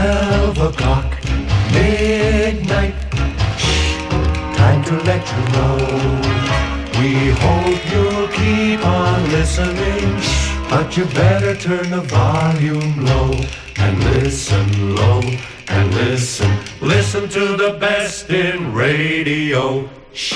12 o'clock, midnight. Shh, time to let you know. We hope you'll keep on listening, but you better turn the volume low and listen low and listen. Listen to the best in radio. Shh.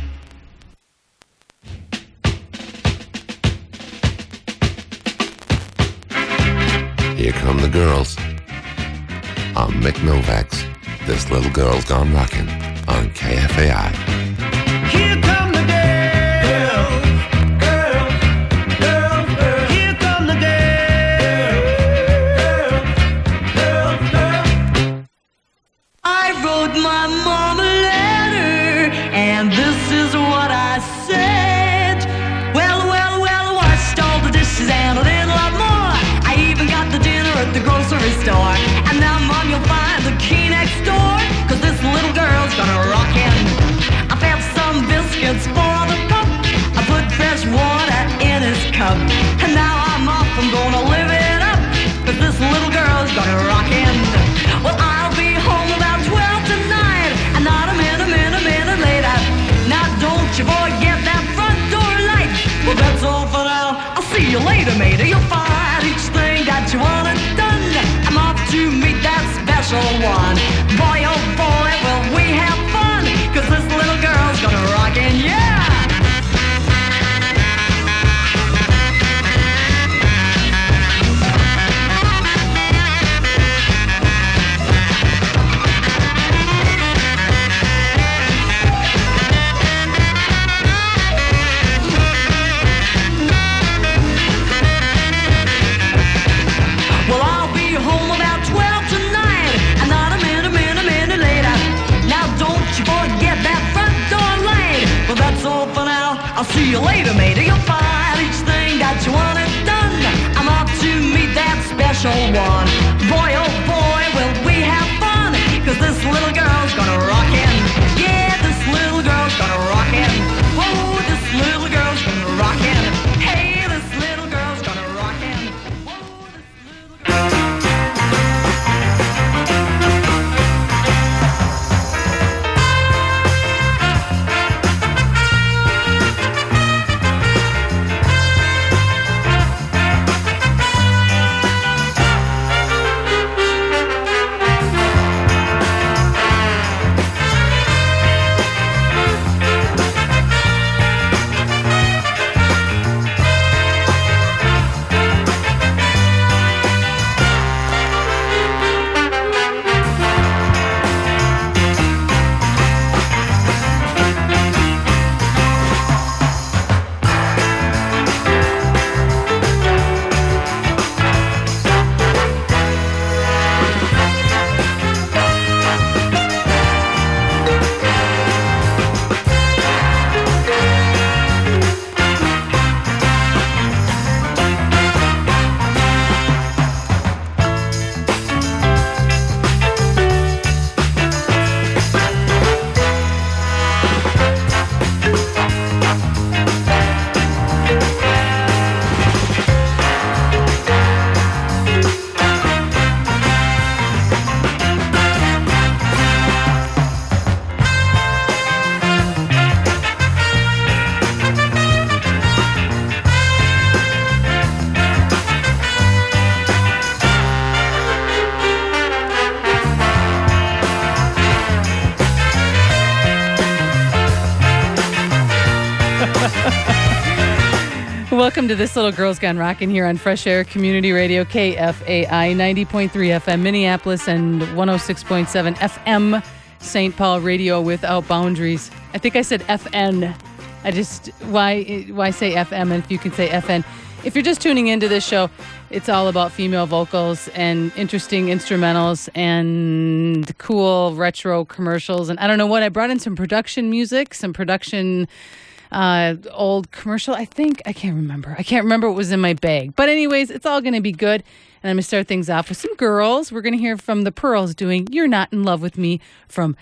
Here come the girls. I'm Mick Novak's This Little Girl's Gone Rockin' on KFAI. Here come the girls, girls, girls, girls. Here come the girls, girls, girls. I wrote my mom a letter, and this is what I said. Well, well, well, washed all the dishes and a little lot more. I even got the dinner at the grocery store. And now, Mom, you'll find the key next door, 'cause this little girl's gonna rock in. I found some biscuits for the pup. I put fresh water in his cup. And now I'm off, I'm gonna live it up, 'cause this little girl's gonna rock in. Well, I'll be home about 12 tonight, and not a minute later. Now don't you forget that front door light. Well, that's all for now. I'll see you later, matey. You'll find each thing that you wanted done. I'm off to meet that special one. Boy, oh boy, will we have fun, 'cause this little girl's gonna rock in, yeah! Well, I'll be home about 12 tonight, and not a minute later. Now don't you forget that front door light. Well, that's all for now. I'll see you later, matey. You'll find each thing that you wanted done. I'm off to meet that special one. Boy, oh boy, will we have fun, 'cause this little girl's gonna rock in. Yeah, this little girl's gonna rock in. Oh, this little girl's gonna rock in. Hey, this little girl's gonna rock in. Whoa, this little girl. Welcome to This Little Girl's Gone Rockin' here on Fresh Air Community Radio, KFAI 90.3 FM Minneapolis and 106.7 FM St. Paul Radio without boundaries. I think I said FN. Why say FM if you can say FN? If you're just tuning into this show, it's all about female vocals and interesting instrumentals and cool retro commercials. And I don't know what, I brought in some production music, some production old commercial, I think. I can't remember what was in my bag. But anyways, it's all going to be good. And I'm going to start things off with some girls. We're going to hear from the Pearls doing You're Not in Love with Me from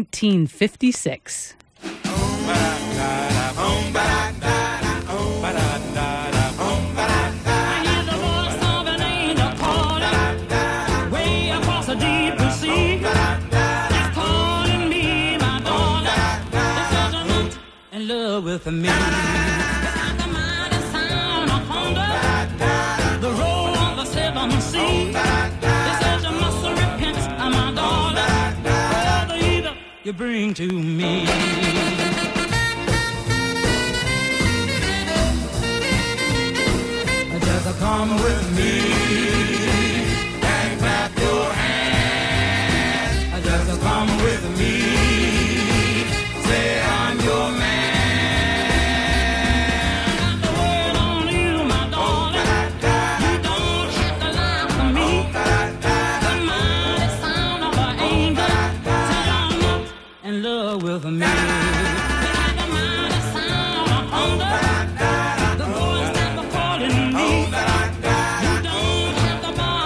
1956. the deep blue sea is calling me, my darling. It's such a night in love with me. It's like the mighty sound of thunder, the roll of the seven seas. It says you must repent, my darling, for the evil you bring to me. Just come with me and clap your hands. Just come with me, say I'm your man. I got the word on you, my darling. You don't have to lie for me. The mighty sound of an angel said you're not in love with me. It's like the mighty sound of thunder, the voice that was calling me. You don't have to buy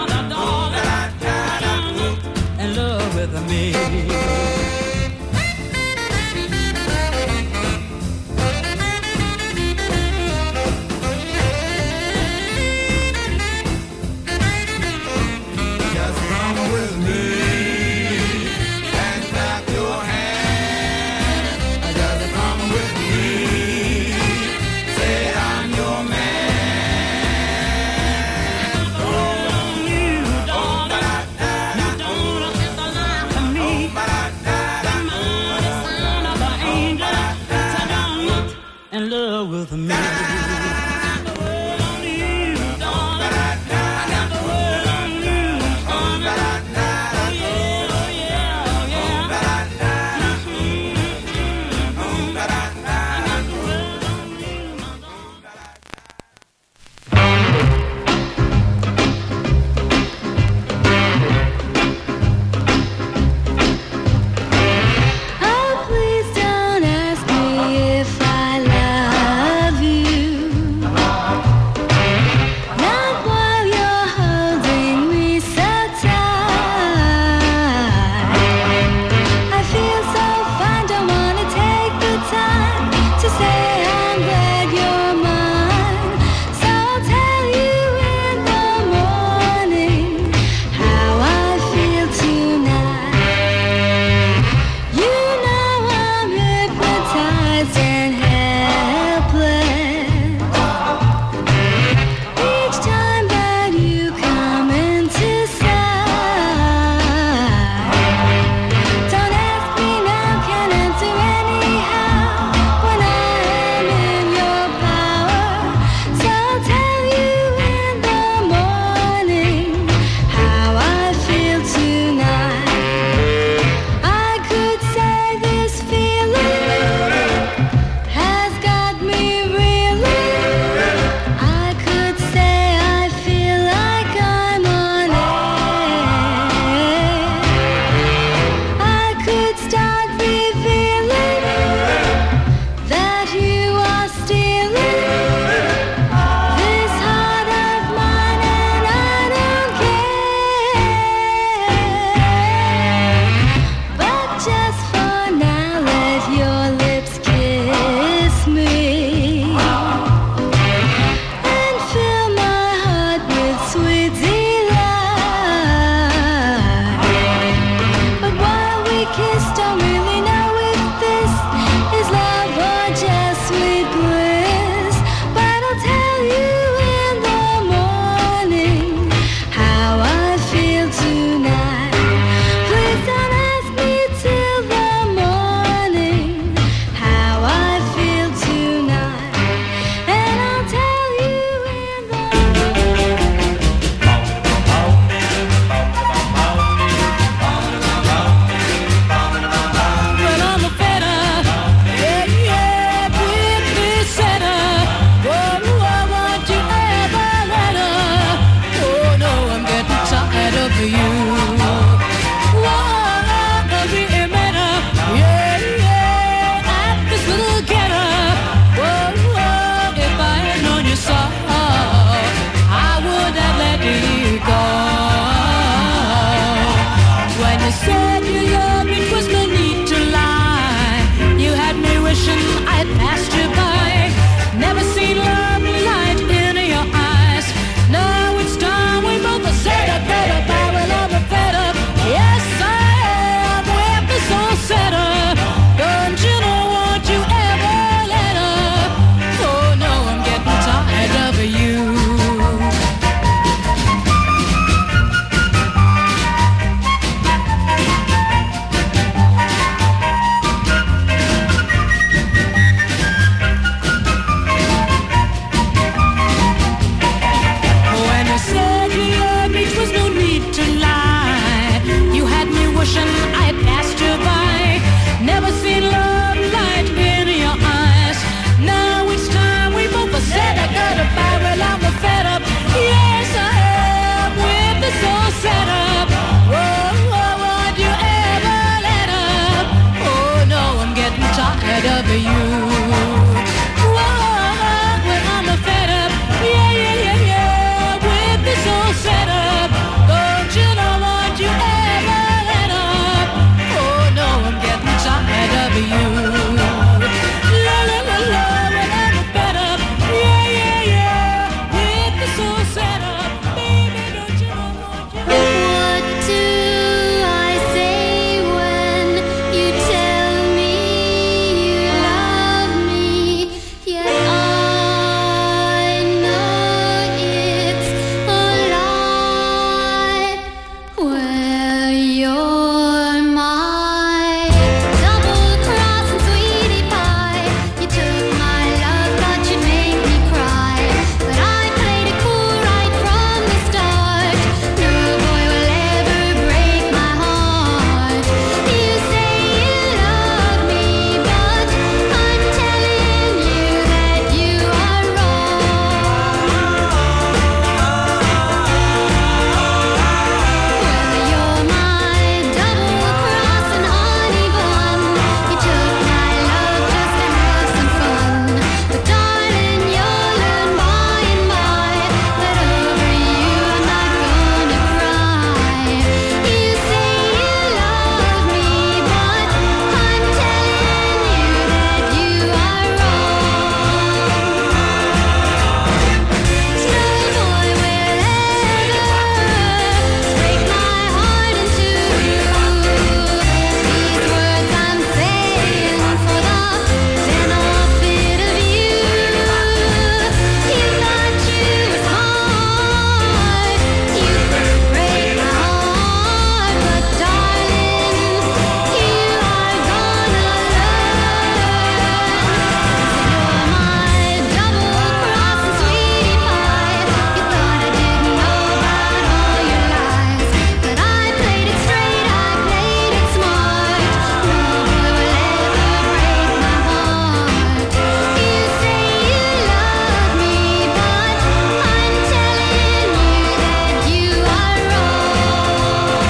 you. Whoa, when I'm fed up, yeah, with this whole setup. Don't you know what you ever let up? Oh no, I'm getting tired of you. La la la la, when I'm fed up, yeah, with this whole setup. Baby, don't you know what you What do I say when you tell me you love me? Yet I know it's a lie. Well, you're my double-crossing sweetie pie. You took my love, thought you'd make me cry, but I played it cool right from the start. No boy will ever break my heart. You say you love me, but I'm telling you that you are wrong. Well, you're my double-crossing honey bun. You took my love just to have some fun, but darling, you'll learn by and by that over you I'm not gonna cry. You say you love me, but I'm telling you that you are wrong. No boy will ever break my heart in two. These words I'm saying for the benefit of you. You thought you were smart, you could break my heart, but darling, you are gonna learn. You're my double-crossing sweetie pie. You thought I didn't know about all your lies, but I played it straight, I played it smart. No boy will ever break my heart. You say you love me, but I'm telling you that you are wrong.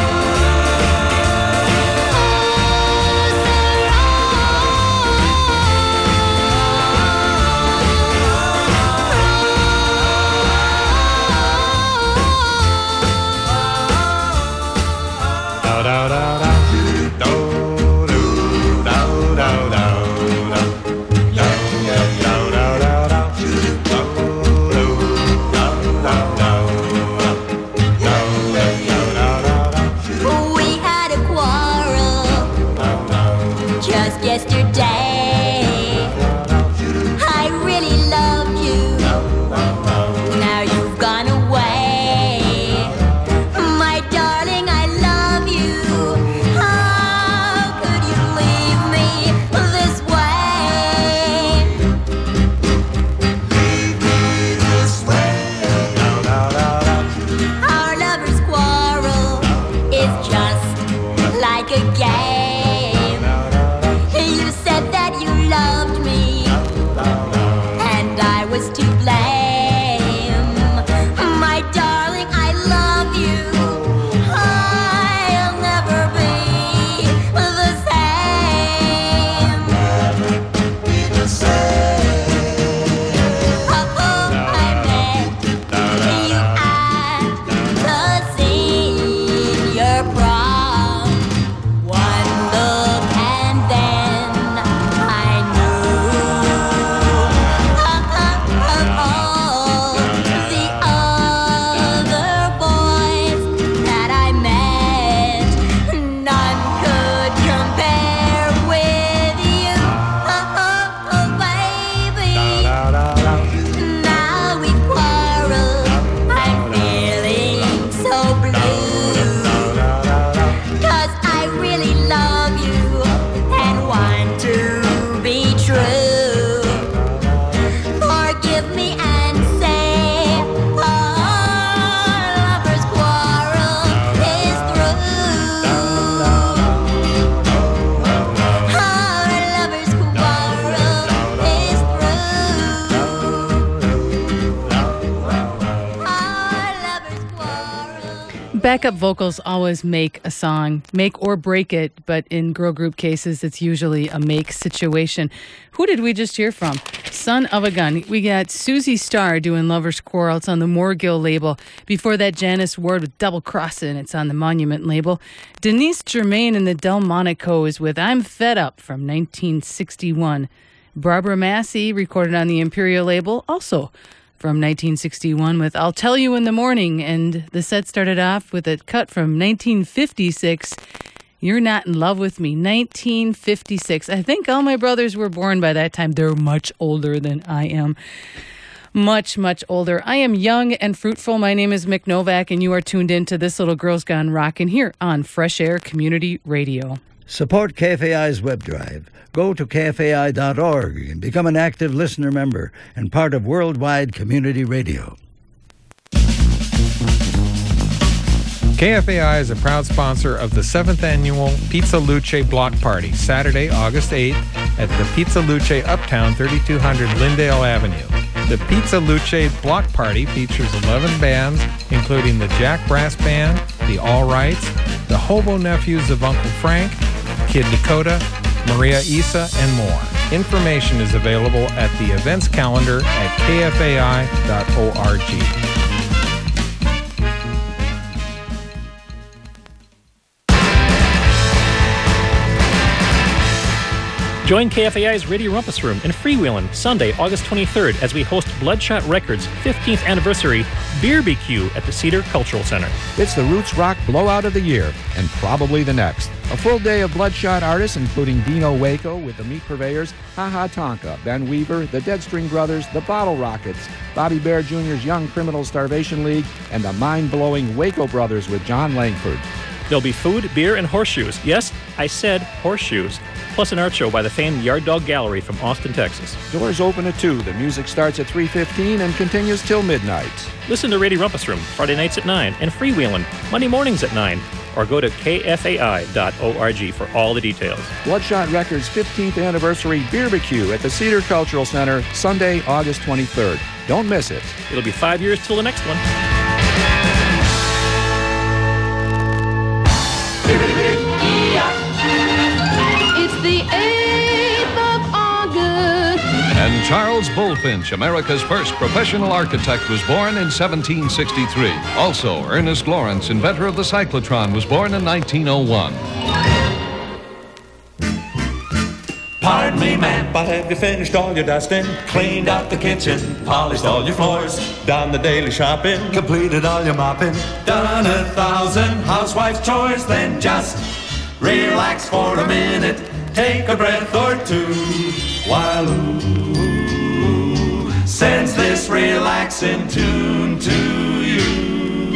We had a quarrel just yesterday. I really loved you. Now you've gone away. My darling, I love you. How could you leave me this way? Our lovers' quarrel is just like a game. You said that you loved me, and I was to blame. My darling, I love you. I'll never be the same. Oh, I met you at the senior prom one Backup vocals always make a song, make or break it, but in girl group cases, it's usually a make situation. Who did we just hear from? Son of a Gun. We got Susie Starr doing Lover's Quarrel. It's on the Moorgill label. Before that, Janice Ward with Double Crossin'. It's on the Monument label. Denise Germain and the Delmonico's with I'm Fed Up from 1961. Barbara Massey recorded on the Imperial label, also from 1961 with I'll Tell You in the Morning. And the set started off with a cut from 1956, You're Not in Love with Me, 1956. I think all my brothers were born by that time. They're much older than I am. Much, much older. I am young and fruitful. My name is Mick Novak, and you are tuned in to This Little Girl's Gone Rockin' here on Fresh Air Community Radio. Support KFAI's web drive. Go to kfai.org and become an active listener member and part of worldwide community radio. KFAI is a proud sponsor of the 7th Annual Pizza Luce Block Party, Saturday, August 8th at the Pizza Luce Uptown, 3200 Lindale Avenue. The Pizza Luce Block Party features 11 bands, including the Jack Brass Band, the All Rights, the Hobo Nephews of Uncle Frank, Kid Dakota, Maria Isa, and more. Information is available at the events calendar at kfai.org. Join KFAI's Radio Rumpus Room in Freewheelin' Sunday, August 23rd as we host Bloodshot Records' 15th anniversary Beer BQ at the Cedar Cultural Center. It's the Roots Rock blowout of the year, and probably the next. A full day of Bloodshot artists, including Dino Waco with the Meat Purveyors, Ha Ha Tonka, Ben Weaver, the Dead String Brothers, the Bottle Rockets, Bobby Bear Jr.'s Young Criminal Starvation League, and the mind-blowing Waco Brothers with John Langford. There'll be food, beer, and horseshoes. Yes, I said horseshoes. Plus an art show by the famed Yard Dog Gallery from Austin, Texas. Doors open at 2. The music starts at 3:15 and continues till midnight. Listen to Radio Rumpus Room Friday nights at 9 and Freewheelin' Monday mornings at 9. Or go to kfai.org for all the details. Bloodshot Records' 15th anniversary Beer BQ at the Cedar Cultural Center, Sunday, August 23rd. Don't miss it. It'll be 5 years till the next one. It's the 8th of August. And Charles Bulfinch, America's first professional architect, was born in 1763. Also, Ernest Lawrence, inventor of the cyclotron, was born in 1901. Pardon me, ma'am, but have you finished all your dusting? Cleaned up the kitchen, polished all your floors, done the daily shopping, completed all your mopping, done 1,000 housewife chores? Then just relax for a minute, take a breath or two, while ooh sends this relaxing tune to you.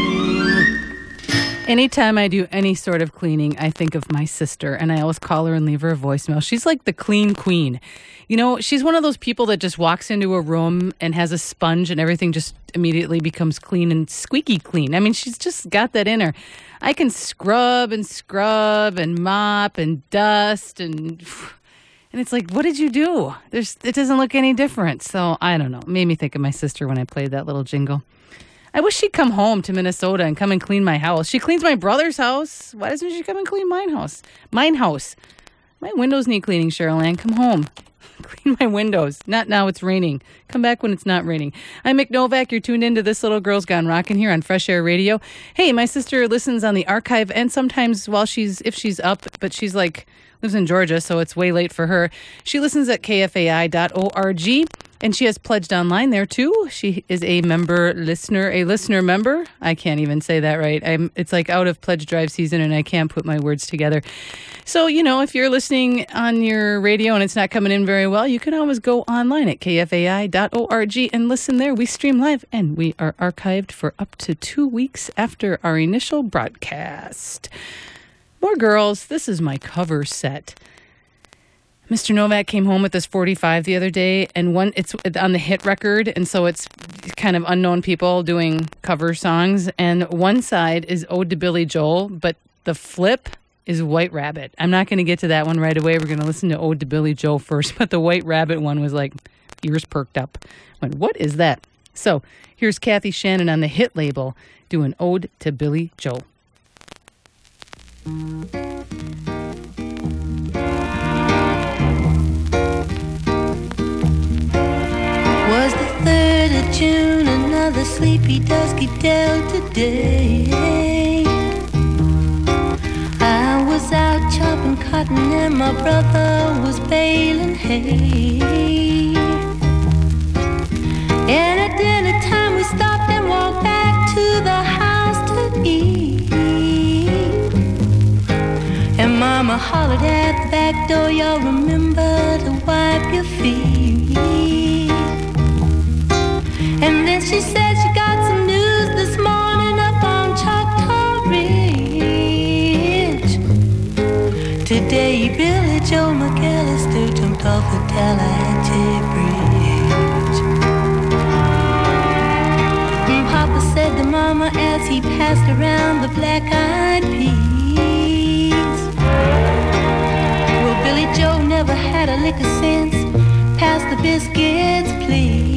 Anytime I do any sort of cleaning, I think of my sister, and I always call her and leave her a voicemail. She's like the clean queen. You know, she's one of those people that just walks into a room and has a sponge and everything just immediately becomes clean and squeaky clean. I mean, she's just got that in her. I can scrub and mop and dust and it's like, what did you do? It doesn't look any different. So I don't know. It made me think of my sister when I played that little jingle. I wish she'd come home to Minnesota and come and clean my house. She cleans my brother's house. Why doesn't she come and clean mine house? Mine house. My windows need cleaning, Cheryl Ann. Come home. Clean my windows. Not now, it's raining. Come back when it's not raining. I'm Mick Novak. You're tuned into This Little Girl's Gone Rockin' here on Fresh Air Radio. Hey, my sister listens on the archive and sometimes if she's up, but she's lives in Georgia, so it's way late for her. She listens at kfai.org. And she has pledged online there, too. She is a listener member. I can't even say that right. It's like out of pledge drive season, and I can't put my words together. So, you know, if you're listening on your radio and it's not coming in very well, you can always go online at kfai.org and listen there. We stream live, and we are archived for up to 2 weeks after our initial broadcast. More girls. This is my cover set. Mr. Novak came home with this 45 the other day, and it's on the hit record, and so it's kind of unknown people doing cover songs, and one side is Ode to Billy Joel, but the flip is White Rabbit. I'm not going to get to that one right away. We're going to listen to Ode to Billy Joel first, but the White Rabbit one was like, ears perked up. Went, what is that? So here's Kathy Shannon on the hit label doing Ode to Billy Joel. sleepy, dusky Delta day. I was out chopping cotton and my brother was baling hay. And at dinner time we stopped and walked back to the house to eat. And Mama hollered at the back door, y'all remember to wipe your feet. And then she said she got some news this morning up on Choctaw Ridge. Today Billy Joe McAllister jumped off the Tallahatchie Bridge. And Papa said to Mama as he passed around the black-eyed peas, well, Billy Joe never had a lick of sense. Pass the biscuits, please.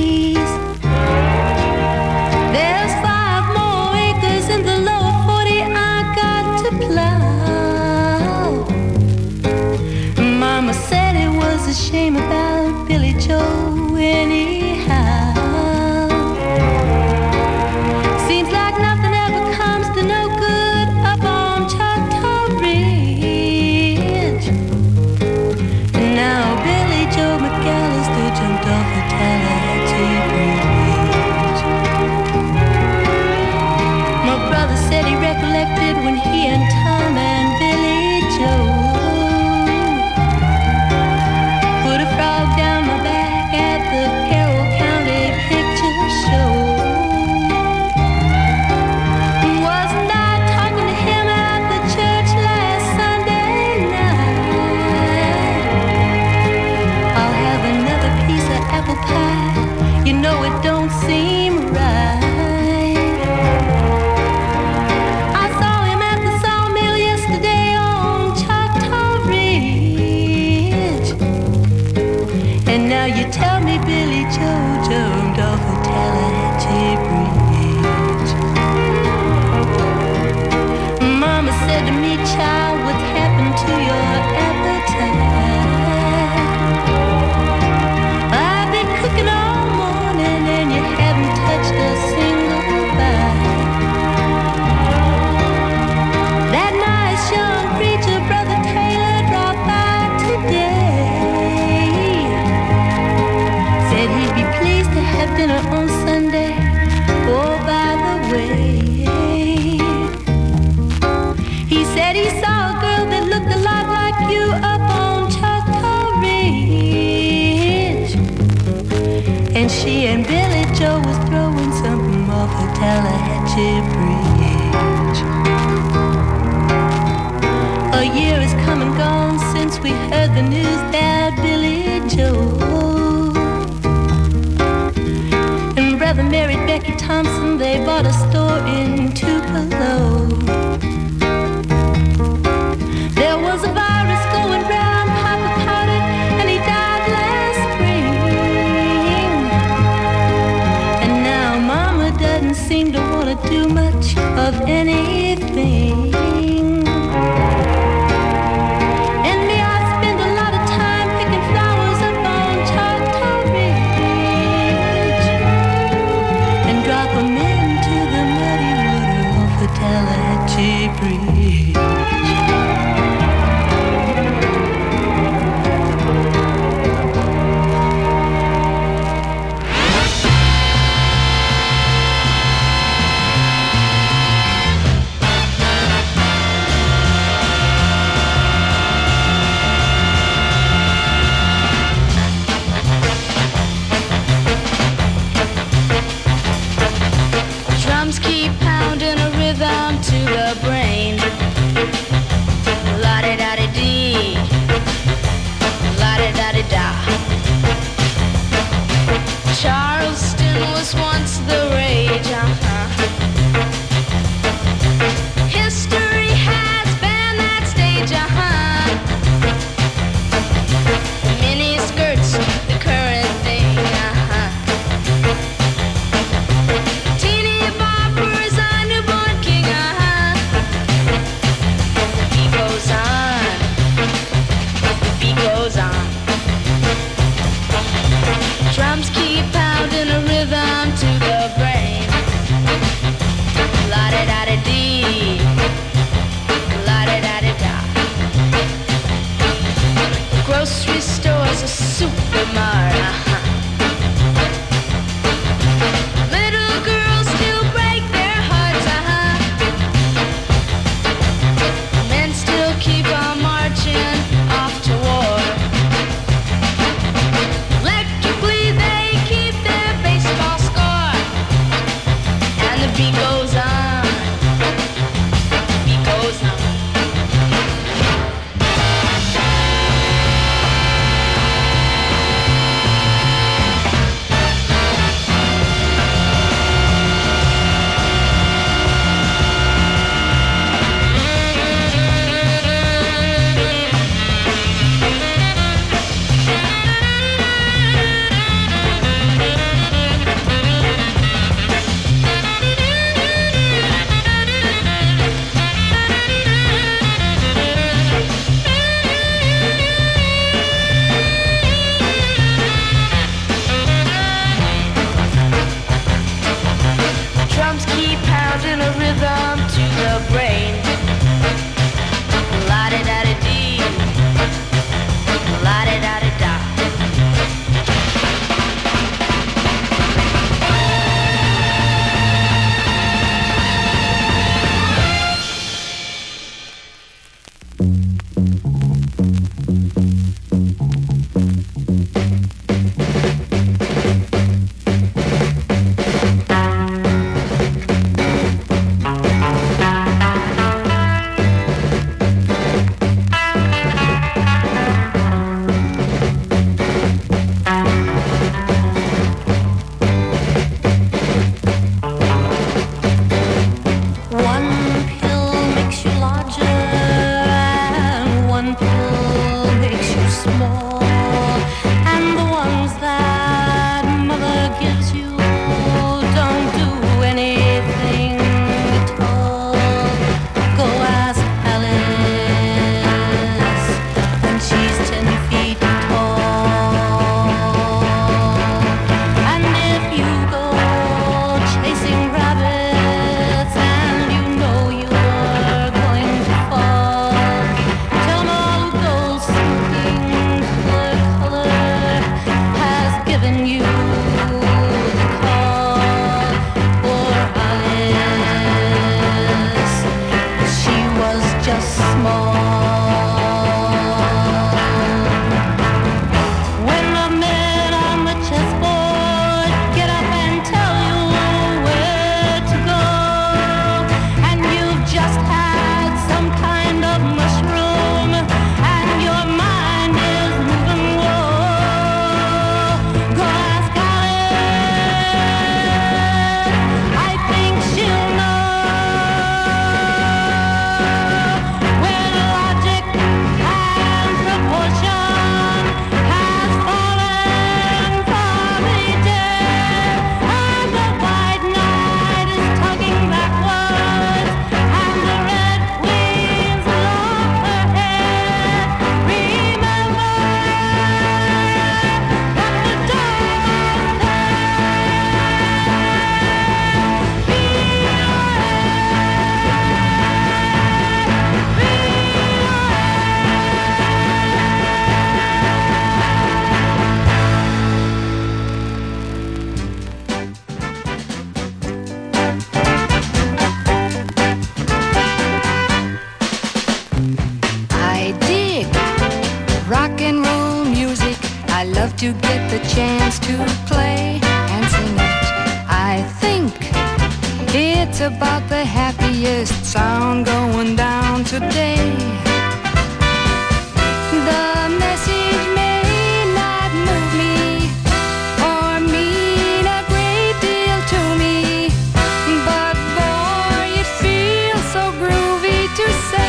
There's 5 more acres in the lower 40 I got to plow. Mama said it was a shame about Billy Joe anyhow. Seems like nothing ever comes to no good up on Choctaw Ridge. And now Billy Joe McAllister jumped off the Tallahatchie Bridge. My brother said he recollected when he and Tom and Billy Joe put a frog down my back at the Carroll County Picture Show. Wasn't I talking to him at the church last Sunday night? I'll have another piece of apple pie. You know it don't seem right. I saw him at the sawmill yesterday on Choctaw Ridge. And now you tell me Billy Joe jumped off the Tallahatchie Bridge. Mama said to me, child, what happened to your appetite? I've been cooking all morning and you haven't touched a single bite. That nice young preacher, Brother Taylor, dropped by today. Said he'd be pleased to have dinner on Sunday. Oh, by the way, he said he saw a girl that looked a lot like you up on Choctaw Ridge. And she and Billy Joe was throwing something off the Tallahatchie Bridge. A year has come and gone since we heard the news about Billy Joe. And brother married Becky Thompson, they bought a store in Tupelo. There was a virus going round, Papa caught it, and he died last spring. And now Mama doesn't seem to want to do much of anything. And me, I spend a lot of time picking flowers up on Choctaw Ridge and drop 'em into the muddy When the men on the chessboard get up and tell you where to go, and you've just had some kind of mushroom, and your mind is moving low, go ask Alice. I think she'll know when logic and proportion has fallen from the dead, and the white knight is tugging backwards, and the red queen's lost her head. Remember what the dog I dig rock and roll music. I love to get the chance to play and sing it. I think it's about the happiest sound going down today. The message may not move me or mean a great deal to me, but boy, it feels so groovy to say.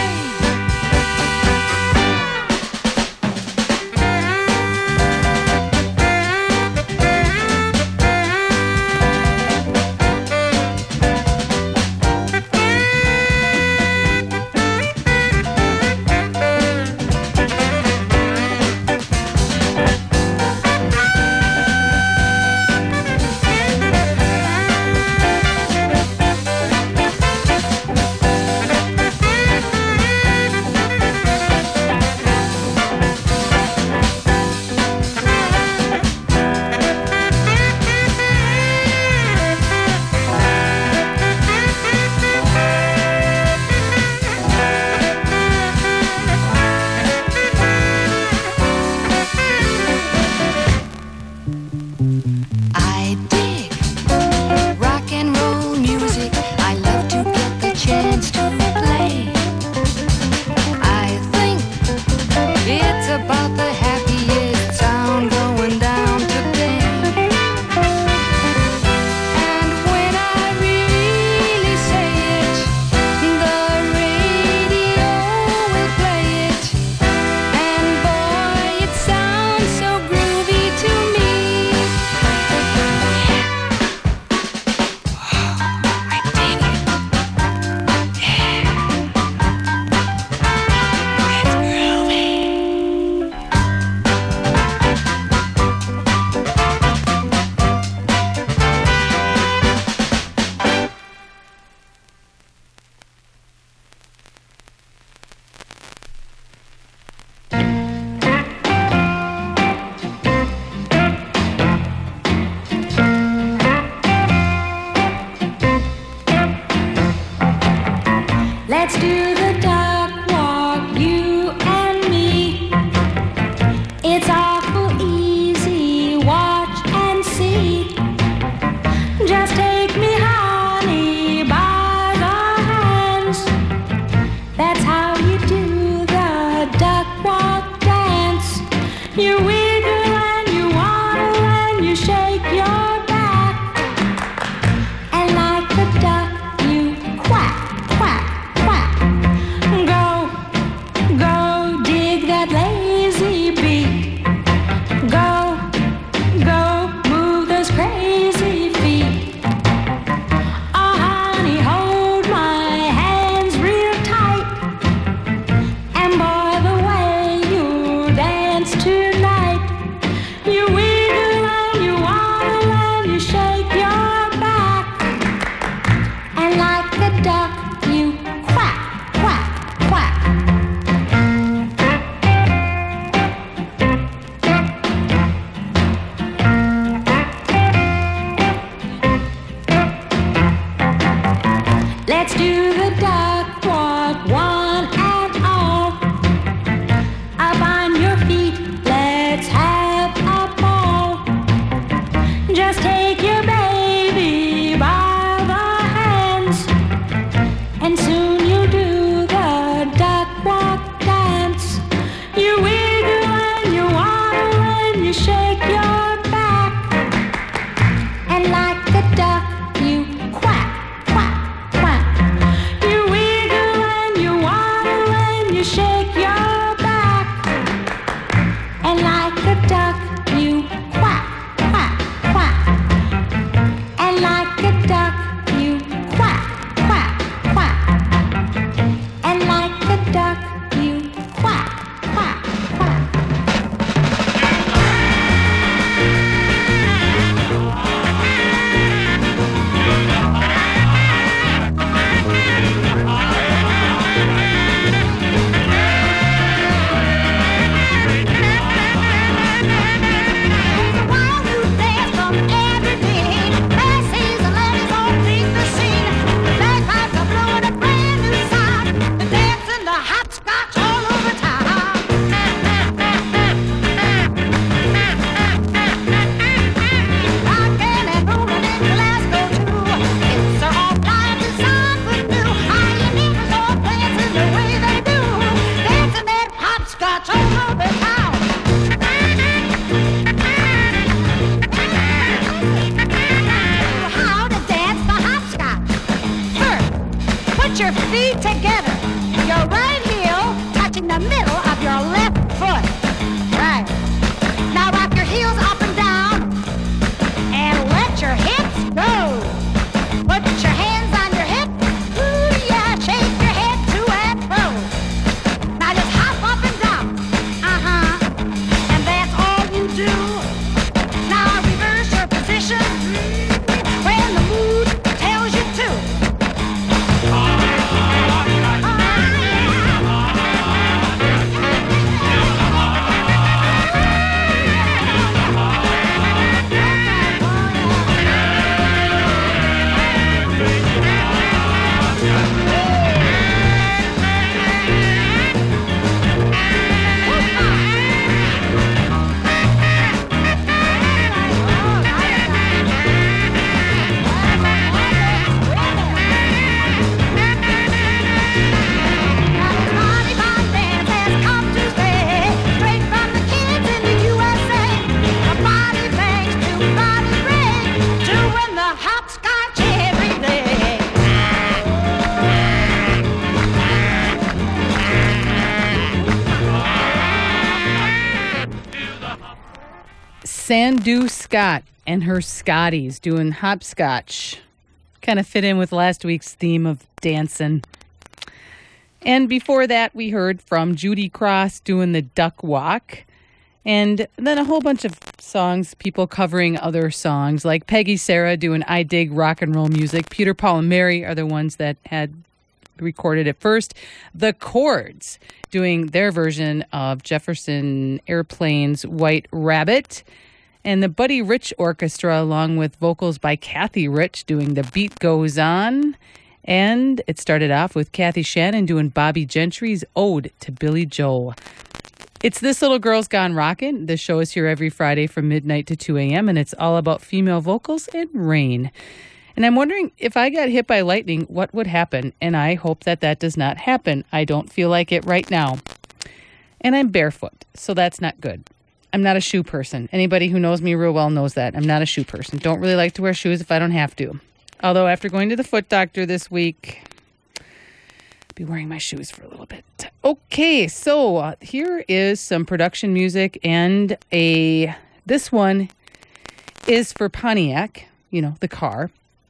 Sandu Scott and her Scotties doing hopscotch. Kind of fit in with last week's theme of dancing. And before that, we heard from Judy Cross doing the Duck Walk. And then a whole bunch of songs, people covering other songs, like Peggy Sarah doing I Dig Rock and Roll Music. Peter, Paul, and Mary are the ones that had recorded it first. The Chords doing their version of Jefferson Airplane's White Rabbit. And the Buddy Rich Orchestra, along with vocals by Kathy Rich, doing The Beat Goes On. And it started off with Kathy Shannon doing Bobby Gentry's Ode to Billy Joel. It's This Little Girl's Gone Rockin'. The show is here every Friday from midnight to 2 a.m., and it's all about female vocals and rain. And I'm wondering, if I got hit by lightning, what would happen? And I hope that that does not happen. I don't feel like it right now. And I'm barefoot, so that's not good. I'm not a shoe person. Anybody who knows me real well knows that. I'm not a shoe person. Don't really like to wear shoes if I don't have to. Although after going to the foot doctor this week, I'll be wearing my shoes for a little bit. Okay, so here is some production music, and this one is for Pontiac, the car.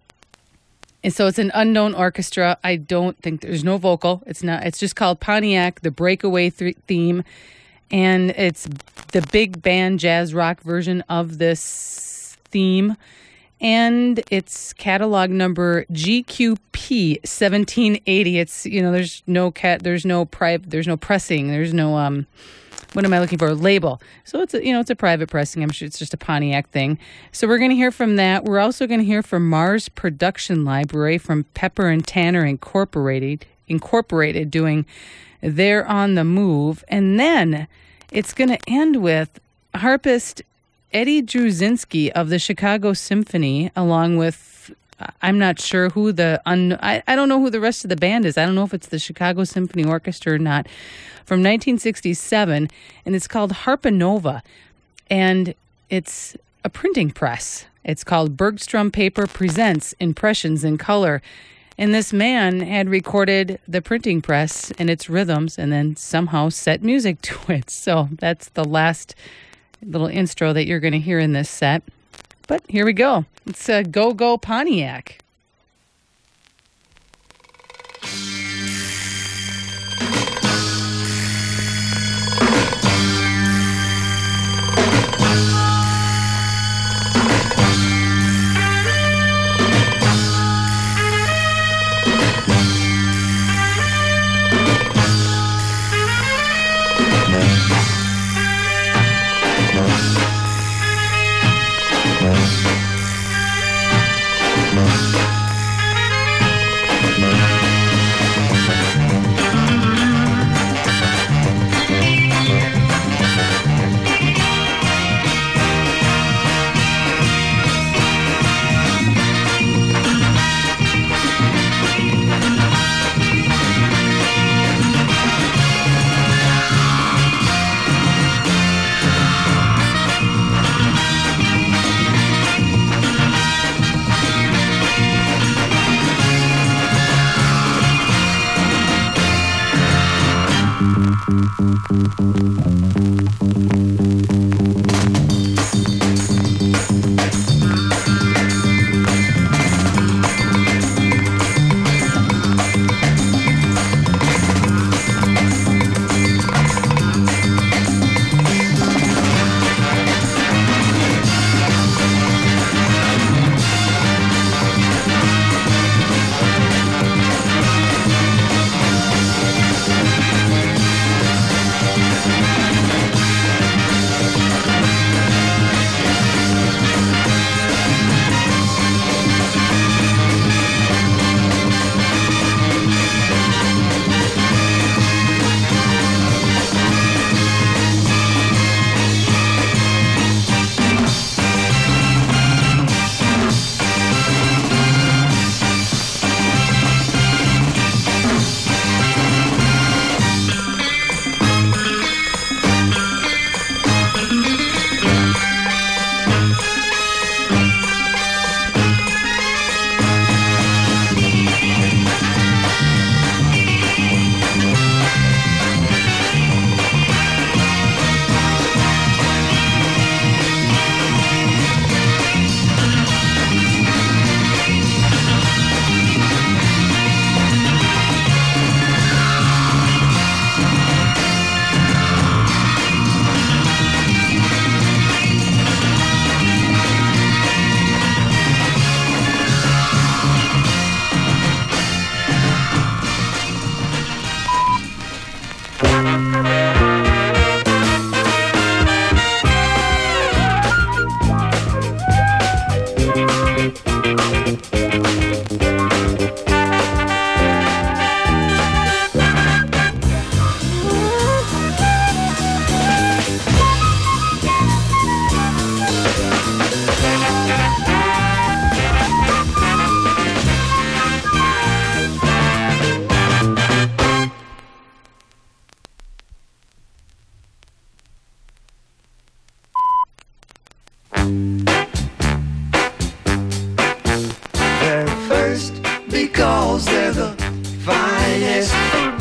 And so it's an unknown orchestra. I don't think there's no vocal. It's just called Pontiac, the Breakaway theme. And it's the big band jazz rock version of this theme. And it's catalog number GQP 1780. It's, there's no pressing. There's no, what am I looking for? Label. So it's a private pressing. I'm sure it's just a Pontiac thing. So we're going to hear from that. We're also going to hear from Mars Production Library from Pepper and Tanner Incorporated doing They're on the Move. And then it's going to end with harpist Eddie Druzinski of the Chicago Symphony, along with, I'm not sure who I don't know who the rest of the band is. I don't know if it's the Chicago Symphony Orchestra or not, from 1967, and it's called Harpanova, and it's a printing press. It's called Bergstrom Paper Presents Impressions in Color. And this man had recorded the printing press and its rhythms and then somehow set music to it. So that's the last little intro that you're going to hear in this set. But here we go. It's Go Go Pontiac. They're first because they're the finest.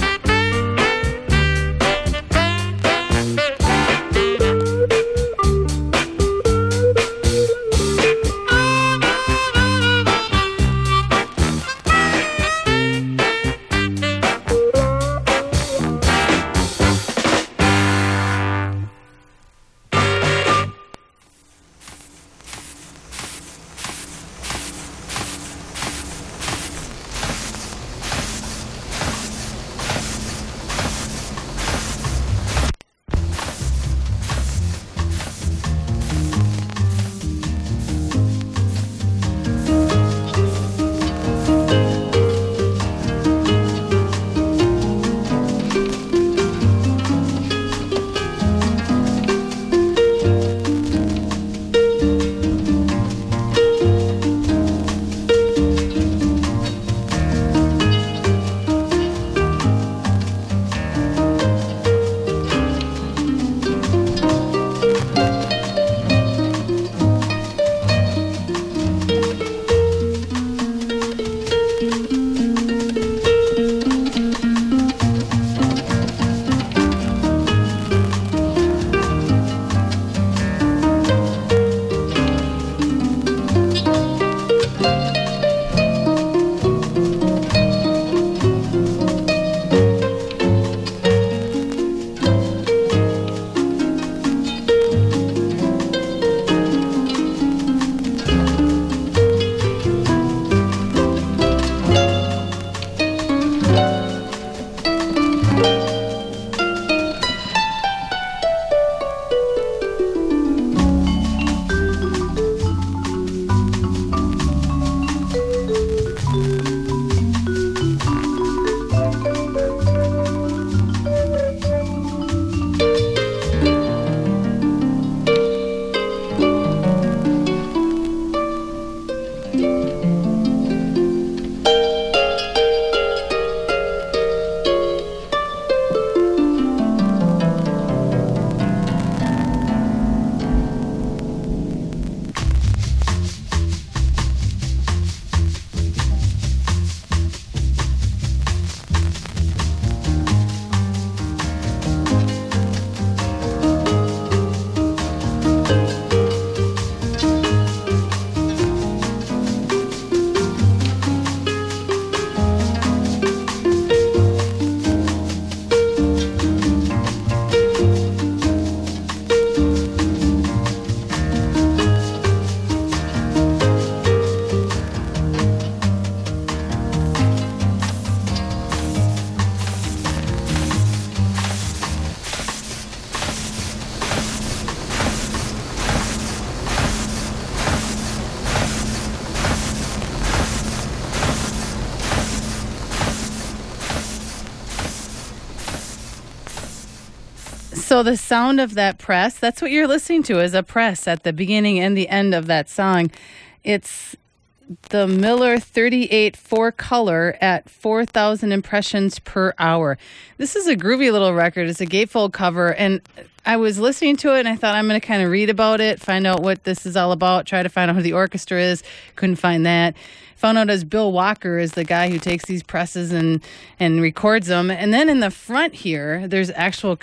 So the sound of that press, that's what you're listening to, is a press at the beginning and the end of that song. It's the Miller 38 4-color at 4,000 impressions per hour. This is a groovy little record. It's a gatefold cover, and I was listening to it, and I thought I'm going to kind of read about it, find out what this is all about, try to find out who the orchestra is. Couldn't find that. Found out as Bill Walker is the guy who takes these presses and records them. And then in the front here, there's actual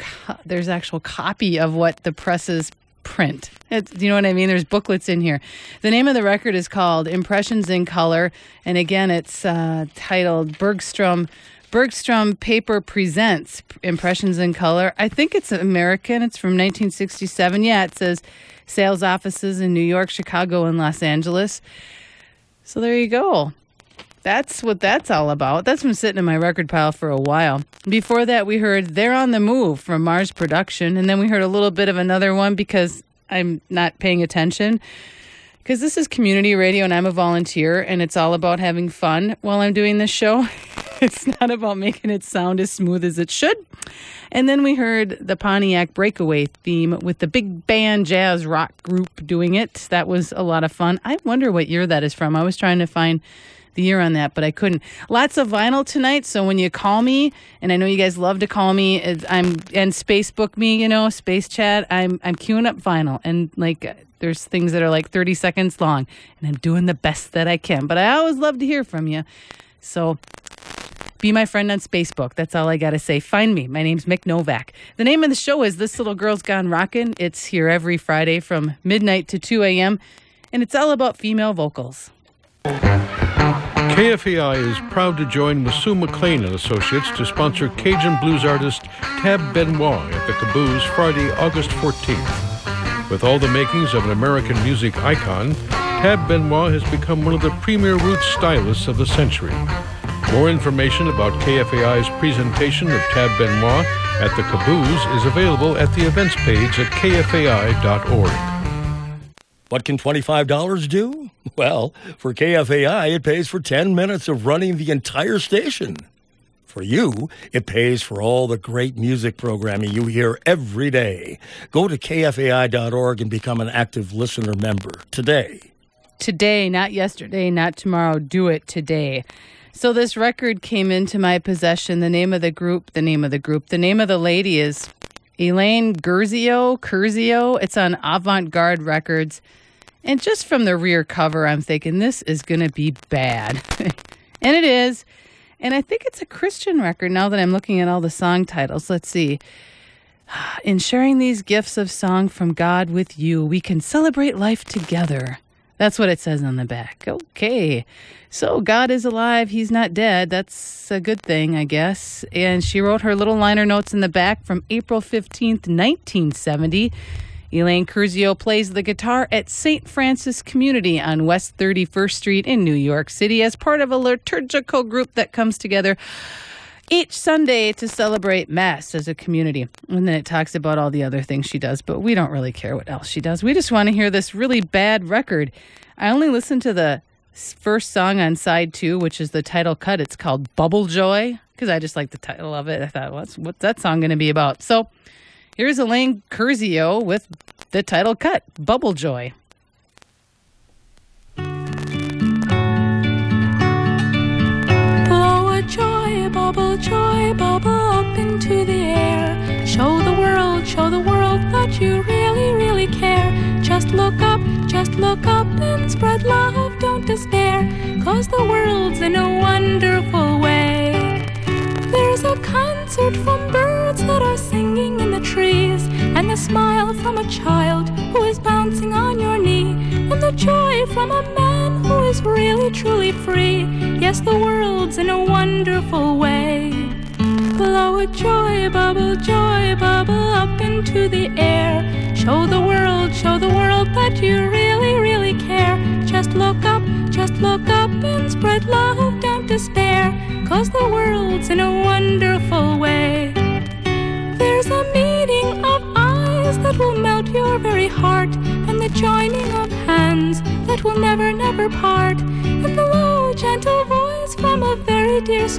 copy of what the presses print. Do you know what I mean? There's booklets in here. The name of the record is called Impressions in Color, and again, it's titled Bergstrom Paper Presents Impressions in Color. I think it's American. It's from 1967. Yeah, it says sales offices in New York, Chicago, and Los Angeles. So there you go. That's what that's all about. That's been sitting in my record pile for a while. Before that, we heard They're on the Move from Mars Production. And then we heard a little bit of another one because I'm not paying attention. Because this is community radio and I'm a volunteer. And it's all about having fun while I'm doing this show. It's not about making it sound as smooth as it should. And then we heard the Pontiac Breakaway theme with the big band jazz rock group doing it. That was a lot of fun. I wonder what year that is from. I was trying to find the year on that, but I couldn't. Lots of vinyl tonight, so when you call me, and I know you guys love to call me, and Spacebook me, Space Chat, I'm queuing up vinyl, and there's things that are like 30 seconds long, and I'm doing the best that I can, but I always love to hear from you, so be my friend on Spacebook. That's all I got to say. Find me. My name's Mick Novak. The name of the show is This Little Girl's Gone Rockin'. It's here every Friday from midnight to 2 a.m., and it's all about female vocals. KFAI is proud to join with Sue McLean and Associates to sponsor Cajun blues artist Tab Benoit at the Caboose Friday, August 14th. With all the makings of an American music icon, Tab Benoit has become one of the premier roots stylists of the century. More information about KFAI's presentation of Tab Benoit at the Caboose is available at the events page at kfai.org. What can $25 do? Well, for KFAI, it pays for 10 minutes of running the entire station. For you, it pays for all the great music programming you hear every day. Go to kfai.org and become an active listener member today. Today, not yesterday, not tomorrow. Do it today. So this record came into my possession. The name of the lady is Elaine Curzio. It's on Avant Garde Records. And just from the rear cover, I'm thinking this is going to be bad. And it is. And I think it's a Christian record now that I'm looking at all the song titles. Let's see. In sharing these gifts of song from God with you, we can celebrate life together. That's what it says on the back. Okay. So God is alive. He's not dead. That's a good thing, I guess. And she wrote her little liner notes in the back from April 15th, 1970. Elaine Curzio plays the guitar at St. Francis Community on West 31st Street in New York City as part of a liturgical group that comes together each Sunday to celebrate Mass as a community. And then it talks about all the other things she does, but we don't really care what else she does. We just want to hear this really bad record. I only listened to the first song on side 2, which is the title cut. It's called Bubble Joy, because I just like the title of it. I thought, what's that song going to be about? So here's Elaine Curzio with the title cut, Bubble Joy. Blow a joy, bubble up into the air. Show the world that you really, really care. Just look up and spread love, don't despair. 'Cause the world's in a wonderful way. There's a concert from birds that are singing in the trees, and the smile from a child who is bouncing on your knee, and the joy from a man who is really truly free. Yes, the world's in a wonderful way. Blow a joy bubble up into the air. Show the world that you really, really care. Just look up and spread love, don't despair. 'Cause the world's in a wonderful way. There's a meeting of eyes that will melt your very heart, and the joining of hands that will never, never part, and the low, gentle voice from a very dear